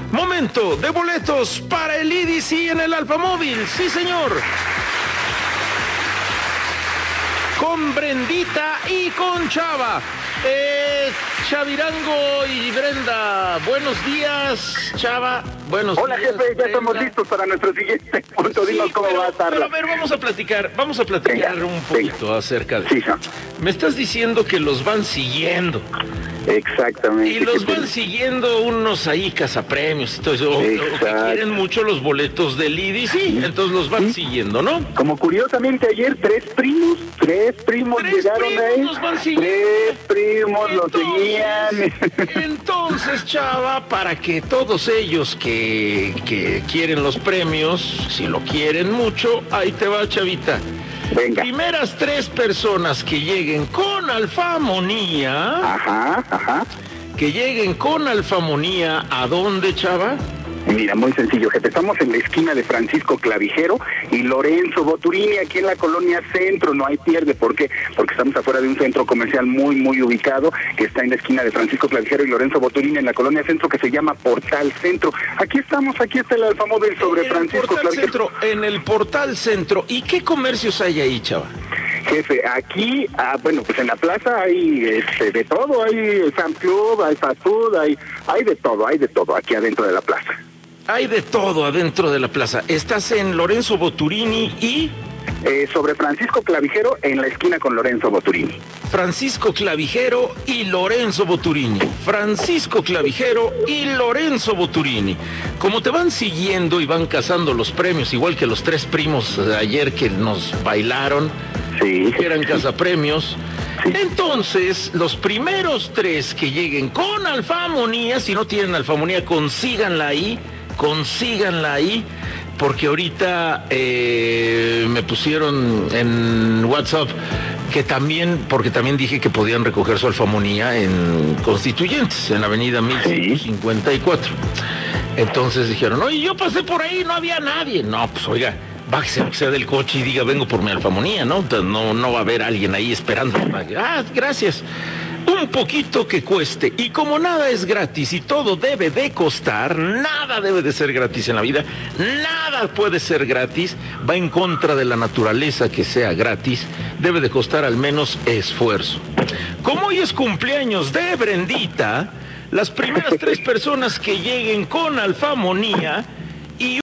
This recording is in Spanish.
Momento de boletos para el EDC en el Alfa Móvil. Sí, señor. Con Brendita y con Chava. Chavirango y Brenda, buenos días, Chava, buenos días. Hola, jefe, ya Brenda. estamos listos para nuestro siguiente punto. Sí, dinos cómo va a estar. Pero a ver, vamos a platicar venga, un poquito acerca de... Sí, me estás diciendo que los van siguiendo. Exactamente. Y los van siguiendo unos ahí cazapremios y todo eso, o que quieren mucho los boletos del EDC, entonces los van siguiendo, ¿no? Como curiosamente ayer, tres primos llegaron ahí. Los van siguiendo. Tres primos los seguían. Entonces, Chava, para que todos ellos que quieren los premios, si lo quieren mucho, ahí te va, Chavita. Venga. Primeras 3 personas que lleguen con alfamonía. Ajá. Que lleguen con alfamonía, ¿a dónde, Chava? Mira, muy sencillo, jefe. Estamos en la esquina de Francisco Clavijero y Lorenzo Boturini, aquí en la colonia Centro. No hay pierde. ¿Por qué? Porque estamos afuera de un centro comercial muy ubicado, que está en la esquina de Francisco Clavijero y Lorenzo Boturini, en la colonia Centro, que se llama Portal Centro. Aquí estamos, aquí está el Alfa Móvil sobre Francisco Clavijero. En el Portal Centro. ¿Y qué comercios hay ahí, Chava? Jefe, aquí, bueno, pues en la plaza hay de todo. Hay Sam Club, hay fast food, hay de todo aquí adentro de la plaza. Hay de todo adentro de la plaza. Estás en Lorenzo Boturini y... sobre Francisco Clavijero, en la esquina con Lorenzo Boturini. Francisco Clavijero y Lorenzo Boturini. Francisco Clavijero y Lorenzo Boturini. Como te van siguiendo y van cazando los premios, igual que los 3 primos de ayer que nos bailaron, sí, que eran cazapremios. Sí. Entonces, los primeros 3 que lleguen con alfamonía, si no tienen alfamonía, consíganla ahí, porque ahorita me pusieron en WhatsApp porque también dije que podían recoger su alfamonía en Constituyentes, en la avenida 1154. Entonces dijeron, oye, yo pasé por ahí, no había nadie. No, pues oiga, bájese que sea del coche y diga, vengo por mi alfamonía, ¿no? No va a haber alguien ahí esperando. Gracias. Un poquito que cueste, y como nada es gratis y todo debe de costar, nada debe de ser gratis en la vida, nada puede ser gratis, va en contra de la naturaleza que sea gratis, debe de costar al menos esfuerzo. Como hoy es cumpleaños de Brendita, las primeras 3 personas que lleguen con alfamonía